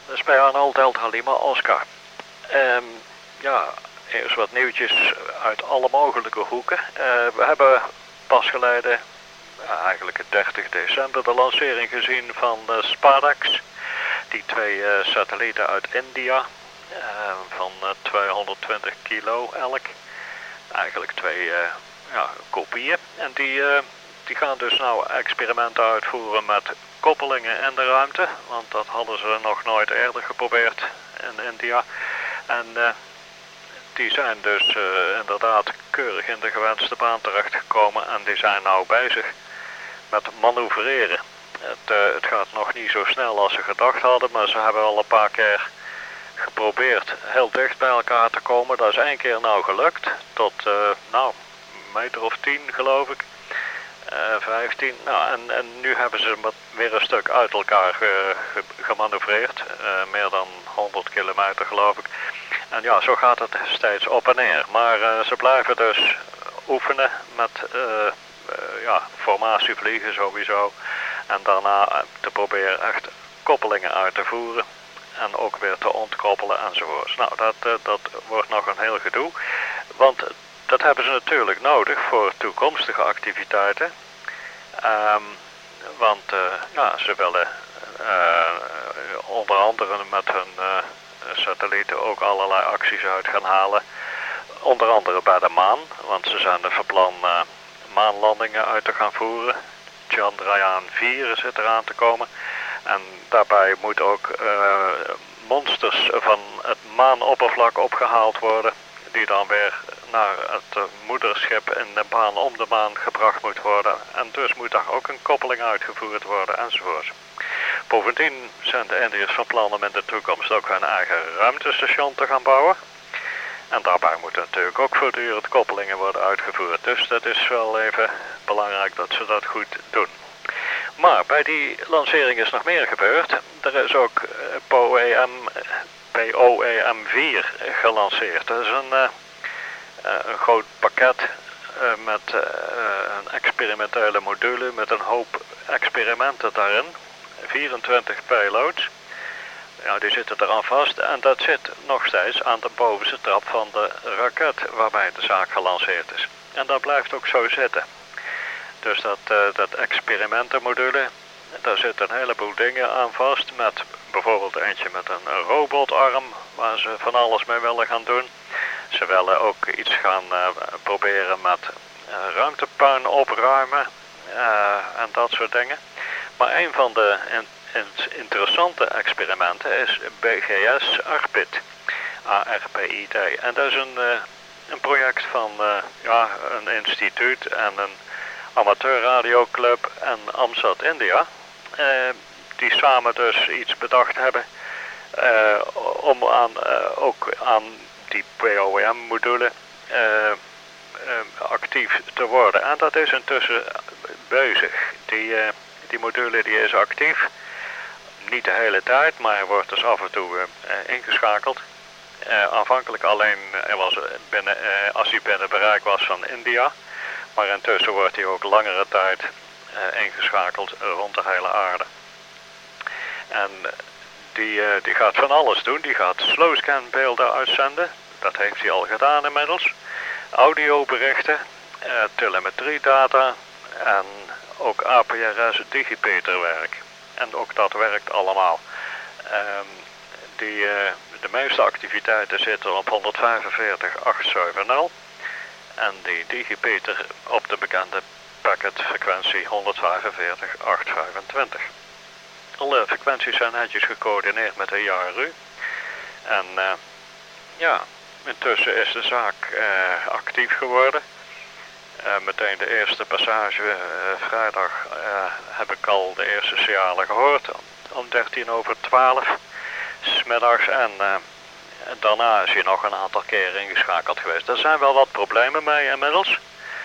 Dat is bij Arnold Delta Lima Oscar. Ja, eerst wat nieuwtjes uit alle mogelijke hoeken. We hebben pas geleden, eigenlijk het 30 december, de lancering gezien van de SpaceX. Die twee satellieten uit India, van 220 kilo elk. Eigenlijk twee kopieën. En die gaan dus nou experimenten uitvoeren met koppelingen in de ruimte. Want dat hadden ze nog nooit eerder geprobeerd in India. En die zijn dus inderdaad keurig in de gewenste baan terechtgekomen. En die zijn nou bezig met manoeuvreren. Het gaat nog niet zo snel als ze gedacht hadden. Maar ze hebben al een paar keer geprobeerd heel dicht bij elkaar te komen. Dat is 1 keer nou gelukt. Tot een meter of 10 geloof ik. 15. Nou, en nu hebben ze weer een stuk uit elkaar gemanoeuvreerd. Meer dan 100 kilometer geloof ik. En ja, zo gaat het steeds op en neer. Maar ze blijven dus oefenen met formatievliegen sowieso. En daarna te proberen echt koppelingen uit te voeren. En ook weer te ontkoppelen enzovoorts. Nou, dat wordt nog een heel gedoe. Want dat hebben ze natuurlijk nodig voor toekomstige activiteiten. Want ze willen onder andere met hun satellieten ook allerlei acties uit gaan halen. Onder andere bij de maan. Want ze zijn er van plan maanlandingen uit te gaan voeren. Chandrayaan 4 zit eraan te komen. En daarbij moet ook monsters van het maanoppervlak opgehaald worden. Die dan weer naar het moederschip in de baan om de maan gebracht moet worden. En dus moet daar ook een koppeling uitgevoerd worden enzovoort. Bovendien zijn de Indiërs van plan om in de toekomst ook hun eigen ruimtestation te gaan bouwen. En daarbij moeten natuurlijk ook voortdurend koppelingen worden uitgevoerd. Dus dat is wel even belangrijk dat ze dat goed doen. Maar bij die lancering is nog meer gebeurd. Er is ook POEM-4 gelanceerd. Dat is een groot pakket met een experimentele module met een hoop experimenten daarin. 24 payloads. Ja, die zitten eraan vast en dat zit nog steeds aan de bovenste trap van de raket waarbij de zaak gelanceerd is. En dat blijft ook zo zitten. Dus dat experimentenmodule, daar zit een heleboel dingen aan vast. Met bijvoorbeeld eentje met een robotarm waar ze van alles mee willen gaan doen. Ze willen ook iets gaan proberen met ruimtepuin opruimen en dat soort dingen. Maar een van de interessante experimenten is BGS ARPID. ARPID. En dat is een project van een instituut en een amateurradioclub en AMSAT India. Die samen dus iets bedacht hebben om ook aan die POEM-module actief te worden. En dat is intussen bezig. Die module die is actief. Niet de hele tijd, maar hij wordt dus af en toe ingeschakeld. Aanvankelijk alleen als hij binnen bereik was van India. Maar intussen wordt hij ook langere tijd ingeschakeld rond de hele aarde. En die gaat van alles doen. Die gaat slowscan beelden uitzenden. Dat heeft hij al gedaan inmiddels. Audioberichten, telemetriedata en ook APRS digipeterwerk. En ook dat werkt allemaal. De meeste activiteiten zitten op 145.870. En die digipeter op de bekende packetfrequentie 145.825. Alle frequenties zijn netjes gecoördineerd met de JRU. En intussen is de zaak actief geworden. Meteen de eerste passage vrijdag heb ik al de eerste signalen gehoord. Om 11:13 'smiddags. En daarna is hij nog een aantal keren ingeschakeld geweest. Er zijn wel wat problemen mee inmiddels.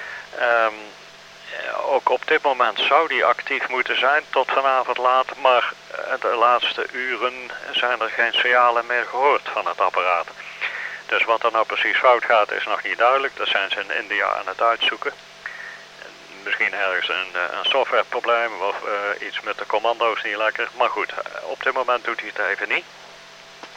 Ook op dit moment zou die actief moeten zijn tot vanavond laat. Maar de laatste uren zijn er geen signalen meer gehoord van het apparaat. Dus wat er nou precies fout gaat is nog niet duidelijk. Dat zijn ze in India aan het uitzoeken. Misschien ergens een softwareprobleem of iets met de commando's niet lekker. Maar goed, op dit moment doet hij het even niet.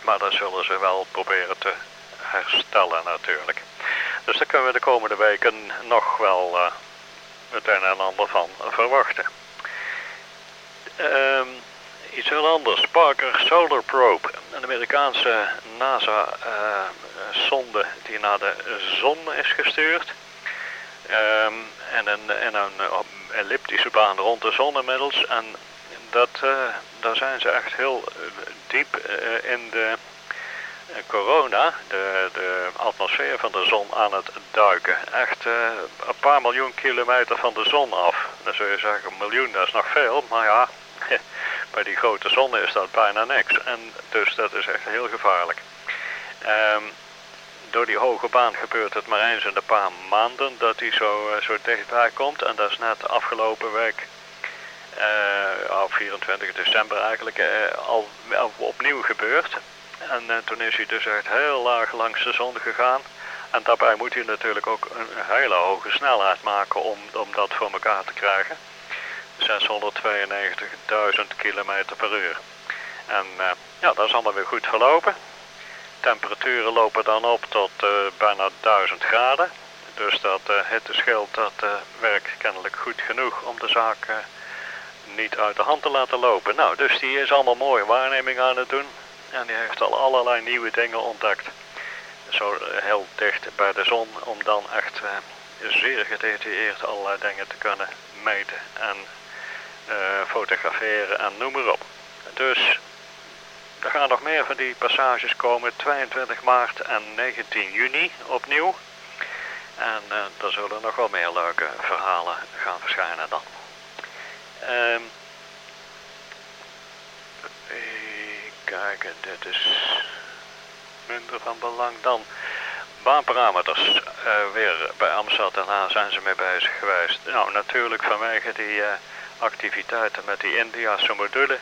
Maar dat zullen ze wel proberen te herstellen natuurlijk. Dus daar kunnen we de komende weken nog wel het een en ander van verwachten. Iets heel anders. Parker Solar Probe, een Amerikaanse NASA-sonde die naar de zon is gestuurd. En een elliptische baan rond de zon inmiddels. En daar zijn ze echt heel diep in de corona, de atmosfeer van de zon aan het duiken. Echt een paar miljoen kilometer van de zon af. Dan zul je zeggen, een miljoen, dat is nog veel. Maar ja, bij die grote zon is dat bijna niks. En dus dat is echt heel gevaarlijk. Door die hoge baan gebeurt het maar eens in een paar maanden dat hij zo dichtbij komt. En dat is net de afgelopen week, op 24 december eigenlijk, al opnieuw gebeurd. En toen is hij dus echt heel laag langs de zon gegaan. En daarbij moet hij natuurlijk ook een hele hoge snelheid maken om dat voor elkaar te krijgen. 692.000 kilometer per uur. En ja, dat is allemaal weer goed verlopen. Temperaturen lopen dan op tot bijna 1000 graden. Dus dat hitteschild dat werkt kennelijk goed genoeg om de zaak niet uit de hand te laten lopen. Nou, dus die is allemaal mooie waarneming aan het doen. En die heeft al allerlei nieuwe dingen ontdekt. Zo heel dicht bij de zon om dan echt zeer gedetailleerd allerlei dingen te kunnen meten en fotograferen en noem maar op. Dus er gaan nog meer van die passages komen, 22 maart en 19 juni opnieuw. En er zullen nog wel meer leuke verhalen gaan verschijnen dan. Kijken, dit is minder van belang dan. Baanparameters, weer bij Amsterdam zijn ze mee bezig geweest. Nou, natuurlijk vanwege die activiteiten met die Indiase module.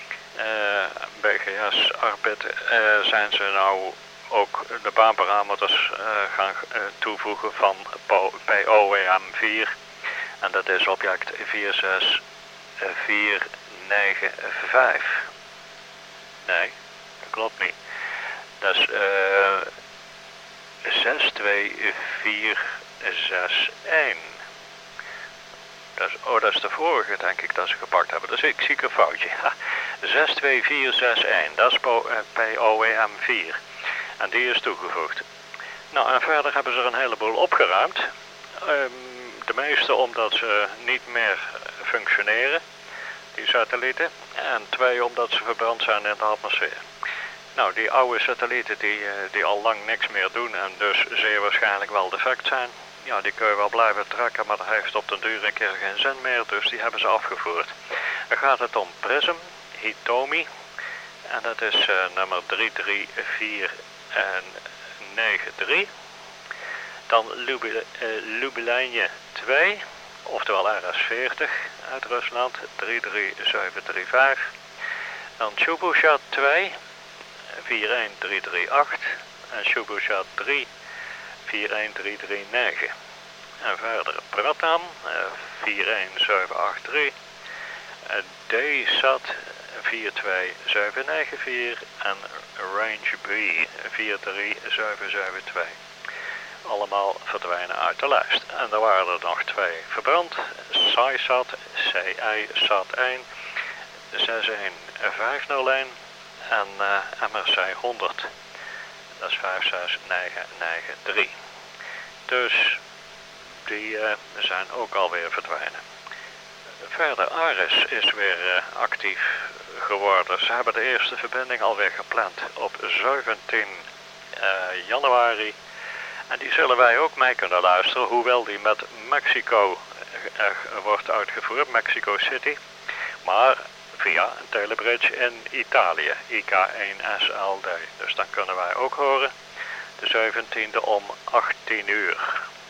BGS Arbit zijn ze nou ook de baanparameters gaan toevoegen van POWM4. En dat is object 46495. Nee, dat klopt niet. Dat is 62461. Dat is de vorige, denk ik, dat ze gepakt hebben. Dus ik zie een foutje. 62461, dat is POWM4. En die is toegevoegd. Nou, en verder hebben ze er een heleboel opgeruimd. De meeste omdat ze niet meer functioneren, die satellieten. En 2 omdat ze verbrand zijn in de atmosfeer. Nou, die oude satellieten die al lang niks meer doen en dus zeer waarschijnlijk wel defect zijn. Ja, die kun je wel blijven trekken, maar dat heeft op den duur een keer geen zin meer, dus die hebben ze afgevoerd. Dan gaat het om PRISM, Hitomi, en dat is nummer 33493. Dan Lubelanje 2, oftewel RS-40 uit Rusland, 33735. Dan Chubushat 2, 41338 en Chubushat 3, 41339. En verder Pratam 41783, DSAT 42794 en Range B 43772. Allemaal verdwijnen uit de lijst. En er waren er nog 2 verbrand. SciSat, CI-SAT 1, 61501 en MRC 100. Dat is 56993. Dus die zijn ook alweer verdwijnen. Verder, Ares is weer actief geworden. Ze hebben de eerste verbinding alweer gepland op 17 januari. En die zullen wij ook mee kunnen luisteren, hoewel die met Mexico wordt uitgevoerd, Mexico City. Maar via een telebridge in Italië, IK1SLD. Dus dan kunnen wij ook horen. De 17e om 18 uur.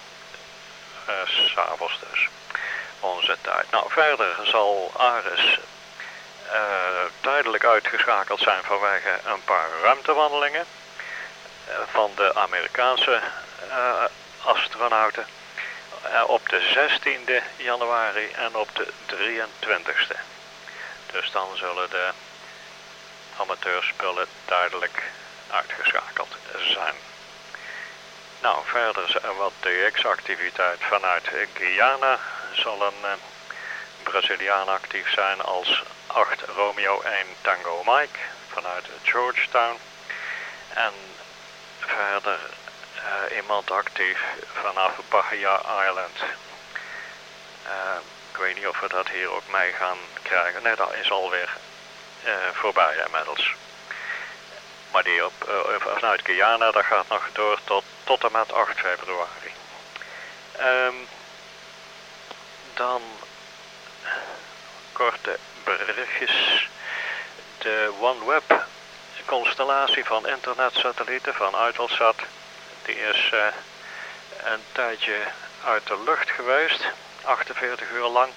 's Avonds dus. Onze tijd. Nou, verder zal Ares tijdelijk uitgeschakeld zijn vanwege een paar ruimtewandelingen. Van de Amerikaanse astronauten. Op de 16e januari en op de 23e. Dus dan zullen de amateurspullen duidelijk uitgeschakeld zijn. Nou, verder wat DX-activiteit vanuit Guyana zal een Braziliaan actief zijn als 8 Romeo 1 Tango Mike vanuit Georgetown. En verder iemand actief vanaf Bahia Island. Ik weet niet of we dat hier ook mee gaan krijgen. Nee, dat is alweer voorbij inmiddels. Maar die vanuit Guyana, dat gaat nog door tot en met 8 februari. Dan korte berichtjes. De OneWeb constellatie van internetsatellieten van Eutelsat, die is een tijdje uit de lucht geweest, 48 uur lang.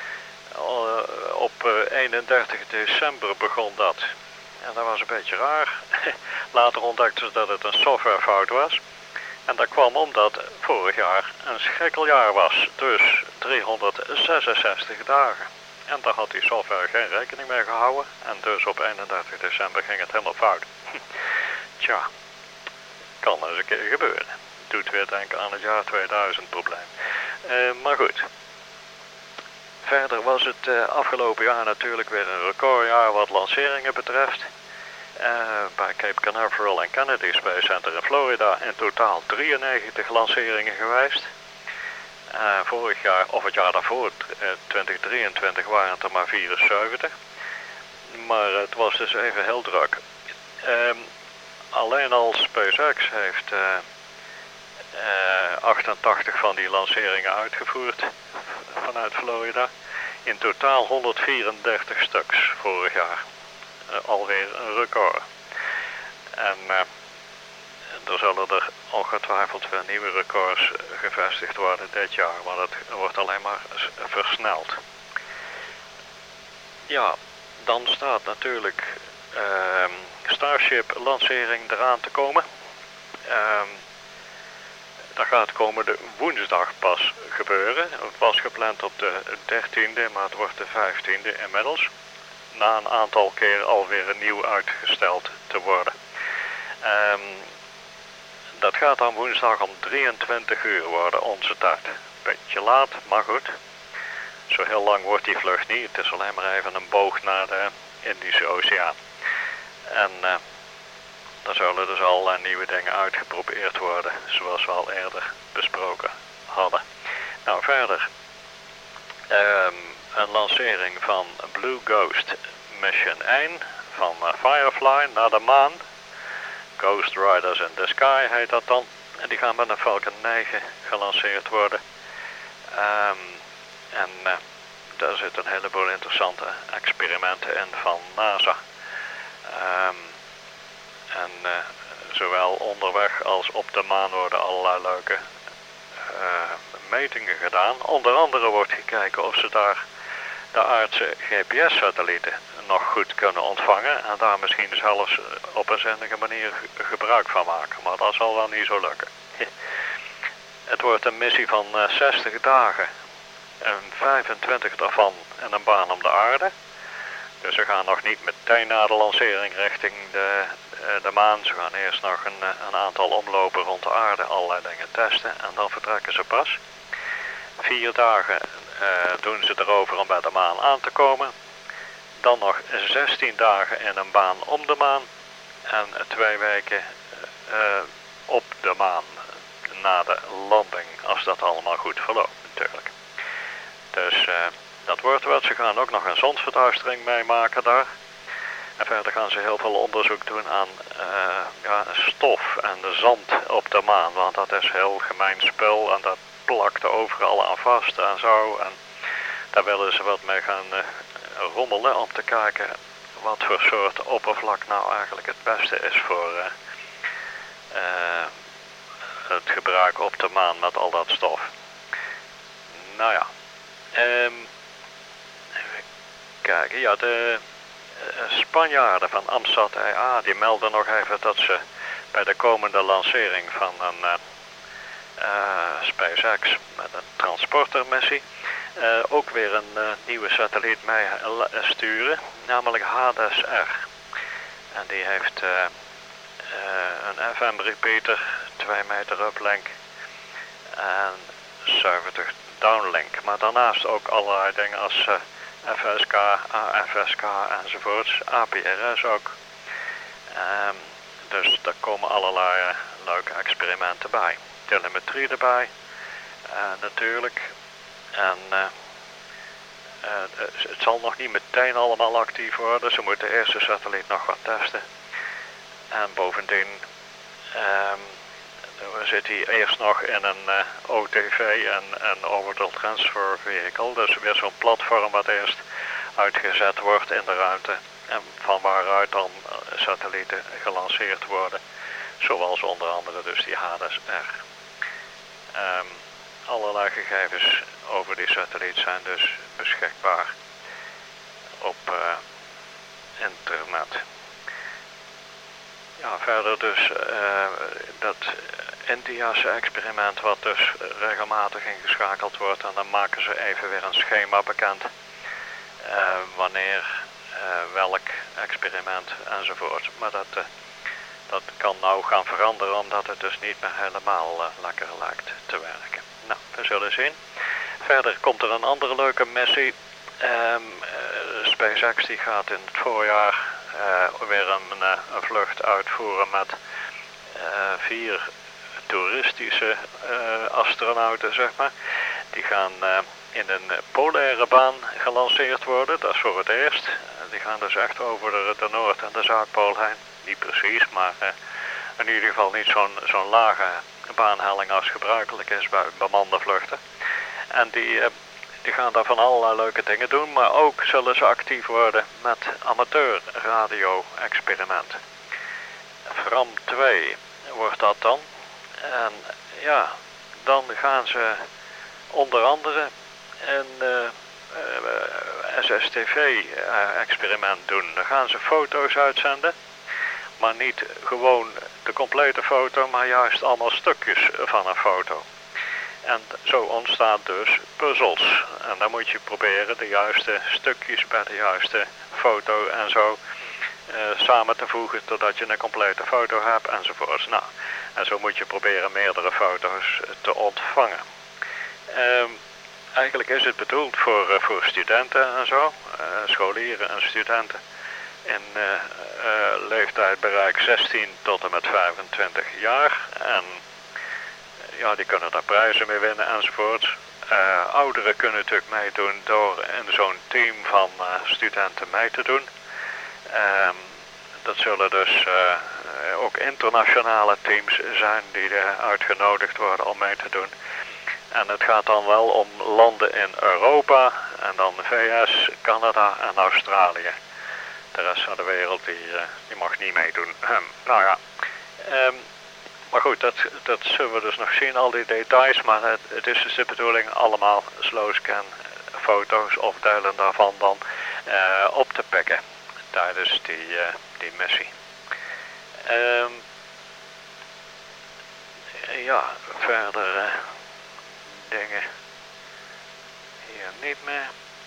Op 31 december begon dat. En dat was een beetje raar. Later ontdekten ze dat het een softwarefout was. En dat kwam omdat vorig jaar een schrikkeljaar was. Dus 366 dagen. En daar had die software geen rekening mee gehouden. En dus op 31 december ging het helemaal fout. Tja, kan eens een keer gebeuren. Doet weer denken aan het jaar 2000 probleem. Maar goed. Verder was het afgelopen jaar natuurlijk weer een recordjaar wat lanceringen betreft. Bij Cape Canaveral en Kennedy Space Center in Florida in totaal 93 lanceringen geweest. Vorig jaar, of het jaar daarvoor, 2023, waren het er maar 74. Maar het was dus even heel druk. Alleen al SpaceX heeft 88 van die lanceringen uitgevoerd vanuit Florida. In totaal 134 stuks vorig jaar. Alweer een record. En er zullen er ongetwijfeld weer nieuwe records gevestigd worden dit jaar, want het wordt alleen maar versneld. Ja, dan staat natuurlijk Starship lancering eraan te komen. Dat gaat komende woensdag pas gebeuren. Het was gepland op de 13e, maar het wordt de 15e inmiddels. Na een aantal keer alweer nieuw uitgesteld te worden. Dat gaat dan woensdag om 23 uur worden, onze tijd. Beetje laat, maar goed. Zo heel lang wordt die vlucht niet. Het is alleen maar even een boog naar de Indische Oceaan. En daar zullen dus allerlei nieuwe dingen uitgeprobeerd worden, zoals we al eerder besproken hadden. Nou, verder. Een lancering van Blue Ghost Mission 1 van Firefly naar de maan. Ghost Riders in the Sky heet dat dan. En die gaan met een Falcon 9 gelanceerd worden. Daar zitten een heleboel interessante experimenten in van NASA. Zowel onderweg als op de maan worden allerlei leuke metingen gedaan. Onder andere wordt gekeken of ze daar de aardse GPS-satellieten nog goed kunnen ontvangen en daar misschien zelfs op een zinnige manier gebruik van maken. Maar dat zal wel niet zo lukken. Het wordt een missie van 60 dagen en 25 daarvan in een baan om de aarde. Dus ze gaan nog niet meteen na de lancering richting de maan. Ze gaan eerst nog een aantal omlopen rond de aarde, allerlei dingen testen en dan vertrekken ze pas. 4 dagen doen ze erover om bij de maan aan te komen. Dan nog 16 dagen in een baan om de maan. En 2 weken op de maan na de landing, als dat allemaal goed verloopt natuurlijk. Dus dat wordt wat. Ze gaan ook nog een zonsverduistering meemaken daar. En verder gaan ze heel veel onderzoek doen aan stof en de zand op de maan. Want dat is heel gemeen spul en dat plakt overal aan vast en zo. En daar willen ze wat mee gaan rommelen om te kijken wat voor soort oppervlak nou eigenlijk het beste is voor het gebruik op de maan met al dat stof. Nou ja. Even kijken. Ja, de Spanjaarden van Amsat EA die melden nog even dat ze bij de komende lancering van een SpaceX met een transportermissie ook weer een nieuwe satelliet mee sturen, namelijk HDS-R. En die heeft een FM repeater, 2 meter uplink en 70 downlink. Maar daarnaast ook allerlei dingen als FSK, AFSK enzovoorts, APRS ook. Dus daar komen allerlei leuke experimenten bij. Telemetrie erbij, natuurlijk. En het zal nog niet meteen allemaal actief worden. Ze moeten eerst de satelliet nog wat testen. En bovendien zit hij eerst nog in een OTV, een Orbital Transfer Vehicle. Dus weer zo'n platform wat eerst uitgezet wordt in de ruimte. En van waaruit dan satellieten gelanceerd worden. Zoals onder andere dus die HDSR. Allerlei gegevens over die satelliet zijn dus beschikbaar op internet. Ja, verder dus dat Indiase experiment wat dus regelmatig ingeschakeld wordt. En dan maken ze even weer een schema bekend. Wanneer, welk experiment enzovoort. Maar dat kan nou gaan veranderen omdat het dus niet meer helemaal lekker lijkt te werken. Nou, we zullen zien. Verder komt er een andere leuke missie. SpaceX die gaat in het voorjaar weer een vlucht uitvoeren met 4 toeristische astronauten, zeg maar. Die gaan in een polaire baan gelanceerd worden, dat is voor het eerst. Die gaan dus echt over de Noord- en de Zuidpool heen. Niet precies, maar in ieder geval niet zo'n lage baanhelling als gebruikelijk is bij bemande vluchten. En die gaan daar van allerlei leuke dingen doen, maar ook zullen ze actief worden met amateur radio-experimenten. Fram 2 wordt dat dan. En ja, dan gaan ze onder andere een SSTV-experiment doen. Dan gaan ze foto's uitzenden, maar niet gewoon de complete foto, maar juist allemaal stukjes van een foto. En zo ontstaan dus puzzels. En dan moet je proberen de juiste stukjes bij de juiste foto en zo samen te voegen totdat je een complete foto hebt enzovoorts. Nou, en zo moet je proberen meerdere foto's te ontvangen. Eigenlijk is het bedoeld voor studenten en zo, scholieren en studenten in leeftijdsbereik 16 tot en met 25 jaar. En ja, die kunnen daar prijzen mee winnen enzovoorts. Ouderen kunnen natuurlijk meedoen door in zo'n team van studenten mee te doen. Dat zullen dus ook internationale teams zijn die uitgenodigd worden om mee te doen. En het gaat dan wel om landen in Europa en dan de VS, Canada en Australië. De rest van de wereld die mag niet meedoen. Nou ja, maar goed, dat zullen we dus nog zien, al die details. Maar het is dus de bedoeling allemaal slowscan foto's of delen daarvan dan op te pikken tijdens die missie. Ja, verder dingen hier niet meer.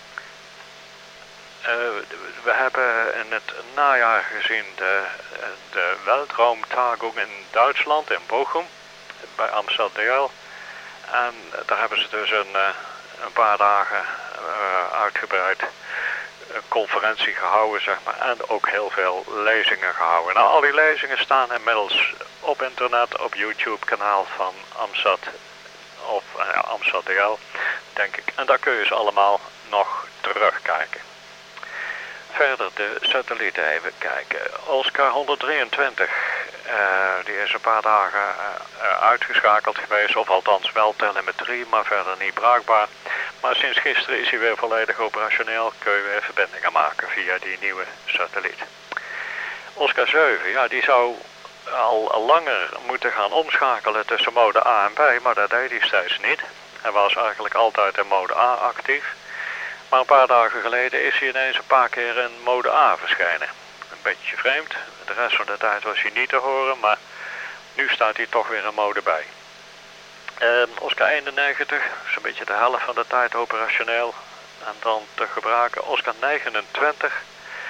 We hebben in het najaar gezien de Weltraumtagung in Duitsland, in Bochum, bij Amsterdam. En daar hebben ze dus een paar dagen uitgebreid een conferentie gehouden, zeg maar, en ook heel veel lezingen gehouden. Nou, al die lezingen staan inmiddels op internet, op YouTube-kanaal van Amstad, of Amsterdam, denk ik. En daar kun je ze allemaal nog terugkijken. Verder de satellieten even kijken. Oscar 123, die is een paar dagen uitgeschakeld geweest, of althans wel telemetrie, maar verder niet bruikbaar. Maar sinds gisteren is hij weer volledig operationeel, kun je weer verbindingen maken via die nieuwe satelliet. Oscar 7, ja, die zou al langer moeten gaan omschakelen tussen mode A en B, maar dat deed hij steeds niet. Hij was eigenlijk altijd in mode A actief. Maar een paar dagen geleden is hij ineens een paar keer in mode A verschenen. Een beetje vreemd. De rest van de tijd was hij niet te horen, maar nu staat hij toch weer in mode B. Oscar 91 is een beetje de helft van de tijd operationeel en dan te gebruiken. Oscar 29,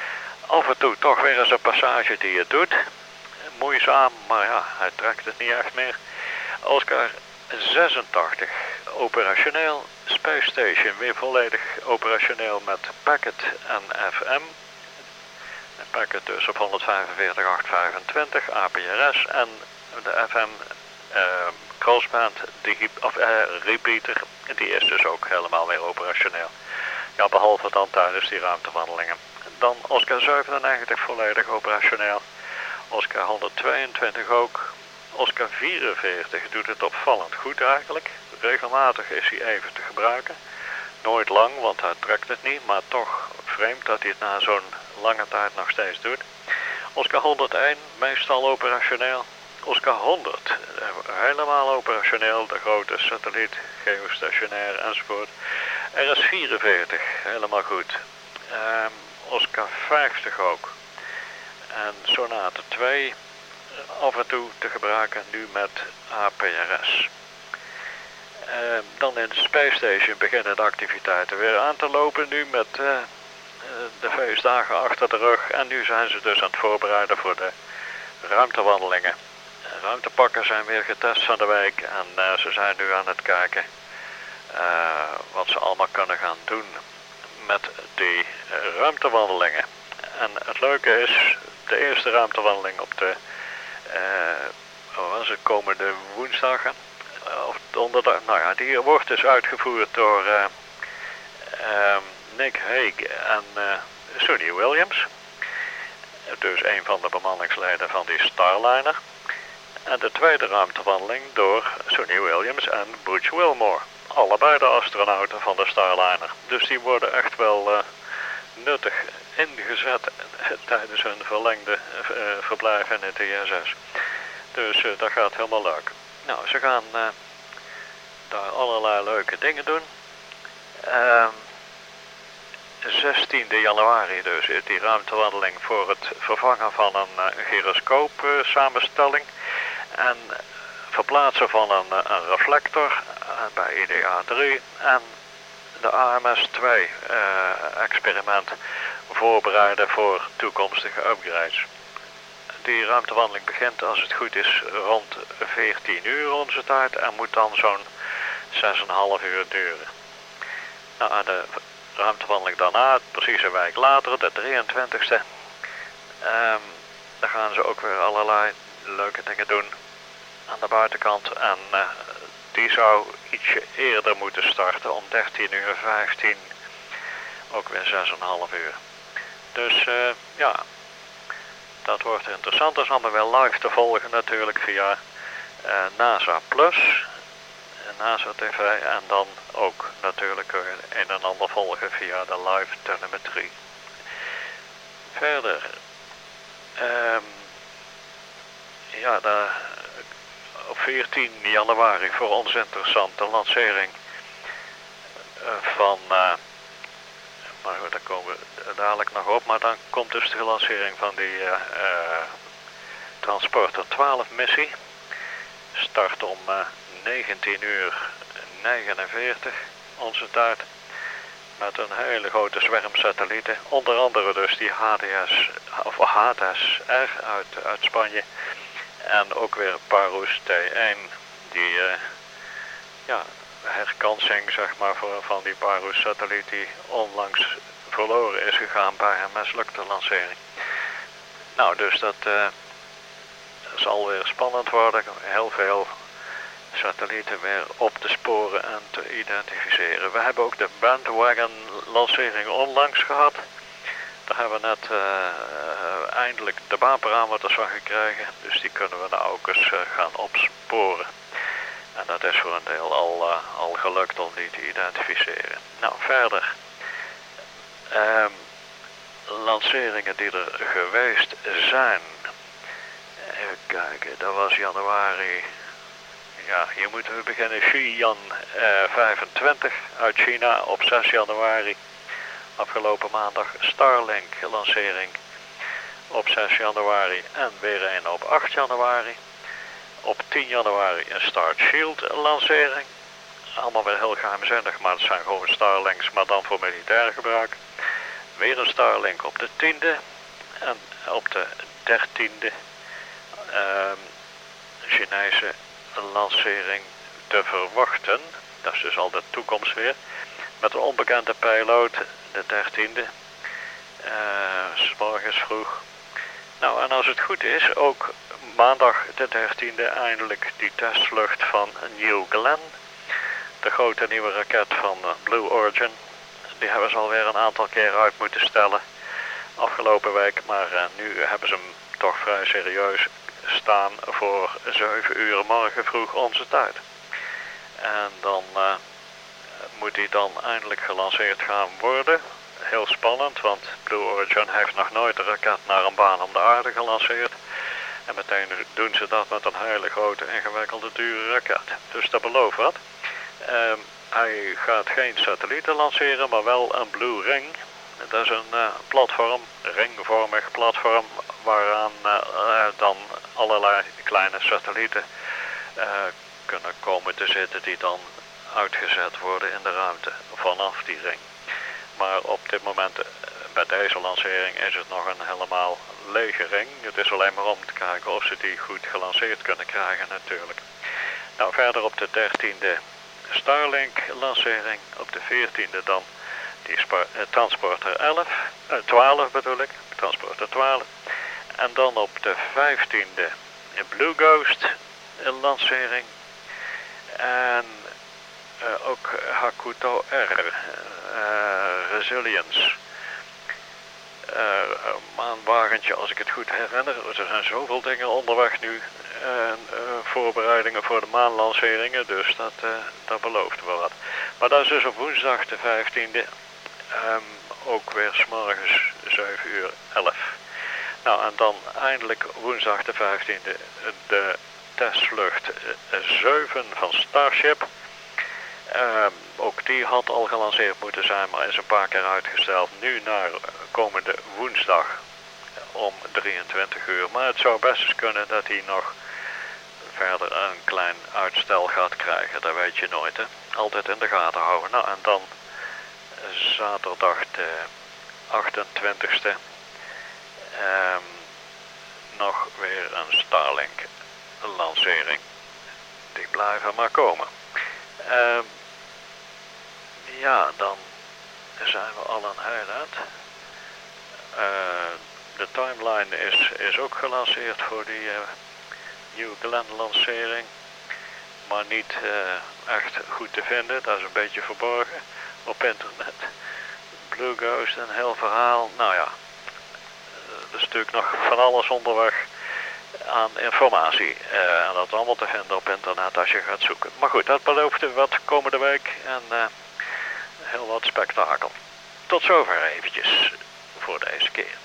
Af en toe toch weer eens een passage die het doet. Moeizaam, maar ja, hij trekt het niet echt meer. Oscar 86 operationeel. Space Station weer volledig operationeel met packet en FM. Packet dus op 145.825 APRS en de FM crossband repeater, die is dus ook helemaal weer operationeel. Ja, behalve dan tijdens die ruimtewandelingen. Dan Oscar 97 volledig operationeel. Oscar 122 ook. Oscar 44 doet het opvallend goed eigenlijk. Regelmatig is hij even te gebruiken. Nooit lang, want hij trekt het niet, maar toch vreemd dat hij het na zo'n lange tijd nog steeds doet. Oscar 101, meestal operationeel. Oscar 100, helemaal operationeel, de grote satelliet, geostationair enzovoort. RS 44, helemaal goed. Oscar 50 ook. En Sonate 2, af en toe te gebruiken, nu met APRS. Dan in de Space Station beginnen de activiteiten weer aan te lopen, nu met de feestdagen achter de rug. En nu zijn ze dus aan het voorbereiden voor de ruimtewandelingen. Ruimtepakken zijn weer getest van de week en ze zijn nu aan het kijken wat ze allemaal kunnen gaan doen met die ruimtewandelingen. En het leuke is, de eerste ruimtewandeling op de komende woensdagen of donderdag, nou ja, die wordt dus uitgevoerd door Nick Hague en Suni Williams. Dus een van de bemanningsleden van die Starliner. En de tweede ruimtewandeling door Suni Williams en Butch Wilmore. Allebei de astronauten van de Starliner. Dus die worden echt wel nuttig ingezet tijdens hun verlengde verblijf in het ISS. Dus dat gaat helemaal leuk. Nou, ze gaan daar allerlei leuke dingen doen. 16 januari dus is die ruimtewandeling voor het vervangen van een gyroscoop samenstelling. En verplaatsen van een reflector bij IDA 3 en de AMS-2 experiment voorbereiden voor toekomstige upgrades. Die ruimtewandeling begint als het goed is rond 14 uur onze tijd en moet dan zo'n 6,5 uur duren. Nou, de ruimtewandeling daarna, precies een week later, de 23e, dan gaan ze ook weer allerlei leuke dingen doen aan de buitenkant. En die zou ietsje eerder moeten starten, om 13:15 ook weer 6,5 uur. Dus ja, dat wordt interessant. Dat is allemaal wel live te volgen natuurlijk via NASA Plus, NASA TV en dan ook natuurlijk een en ander volgen via de live telemetrie. Verder, ja, op 14 januari voor ons interessant de lancering van, maar goed, daar komen we dadelijk nog op, maar dan komt dus de lancering van die Transporter 12 missie. Start om 19:49 onze tijd. Met een hele grote zwerm satellieten. Onder andere dus die HTSR uit Spanje. En ook weer Parus T1. Die ja, herkansing zeg maar van die Parus satelliet die onlangs verloren is gegaan bij een mislukte lancering. Nou, dus dat zal weer spannend worden. Heel veel satellieten weer op te sporen en te identificeren. We hebben ook de bandwagon lancering onlangs gehad. Daar hebben we net eindelijk de baanparameters van gekregen. Dus die kunnen we nou ook eens gaan opsporen. En dat is voor een deel al gelukt om die te identificeren. Nou, verder. Lanceringen die er geweest zijn. Even kijken, dat was januari. Ja, hier moeten we beginnen. Xi'an 25 uit China op 6 januari. Afgelopen maandag Starlink lancering op 6 januari en weer een op 8 januari. Op 10 januari een Starshield lancering. Allemaal weer heel geheimzinnig, maar het zijn gewoon Starlinks, maar dan voor militair gebruik. Weer een Starlink op de 10e. En op de 13e Chinese lancering te verwachten. Dat is dus al de toekomst weer. Met een onbekende payload, de 13e. 's morgens vroeg. Nou, en als het goed is, ook maandag de 13e eindelijk die testvlucht van New Glenn. De grote nieuwe raket van Blue Origin. Die hebben ze alweer een aantal keer uit moeten stellen afgelopen week. Maar nu hebben ze hem toch vrij serieus staan voor 7 uur morgen vroeg onze tijd. En dan moet die dan eindelijk gelanceerd gaan worden. Heel spannend, want Blue Origin heeft nog nooit een raket naar een baan om de aarde gelanceerd. En meteen doen ze dat met een hele grote, ingewikkelde, dure raket. Dus dat belooft wat. Hij gaat geen satellieten lanceren, maar wel een Blue Ring. Dat is een platform, ringvormig platform, waaraan dan allerlei kleine satellieten kunnen komen te zitten die dan uitgezet worden in de ruimte vanaf die ring. Maar op dit moment, bij deze lancering, is het nog een helemaal lege ring. Het is alleen maar om te kijken of ze die goed gelanceerd kunnen krijgen natuurlijk. Nou, verder op de 13e Starlink lancering, op de 14e dan die Transporter 12 bedoel ik, Transporter 12. En dan op de 15e Blue Ghost lancering. En ook Hakuto R, Resilience. Maanwagentje, als ik het goed herinner. Er zijn zoveel dingen onderweg nu. Voorbereidingen voor de maanlanceringen, dus dat belooft wel wat. Maar dat is dus op woensdag de 15e. Ook weer 's morgens 7 uur 11. Nou, en dan eindelijk woensdag de 15e de testvlucht 7 van Starship. Ook die had al gelanceerd moeten zijn, maar is een paar keer uitgesteld. Nu naar komende woensdag om 23 uur. Maar het zou best eens kunnen dat hij nog verder een klein uitstel gaat krijgen. Dat weet je nooit, hè. Altijd in de gaten houden. Nou, en dan zaterdag de 28e. Nog weer een Starlink lancering. Die blijven maar komen. Ja, dan zijn we al een heel eind. De timeline is ook gelanceerd voor die New Glenn lancering. Maar niet echt goed te vinden. Dat is een beetje verborgen op internet. Blue Ghost, een heel verhaal. Nou ja, er is natuurlijk nog van alles onderweg aan informatie. En dat is allemaal te vinden op internet als je gaat zoeken. Maar goed, dat belooft wat komende week. En heel wat spektakel. Tot zover eventjes voor deze keer.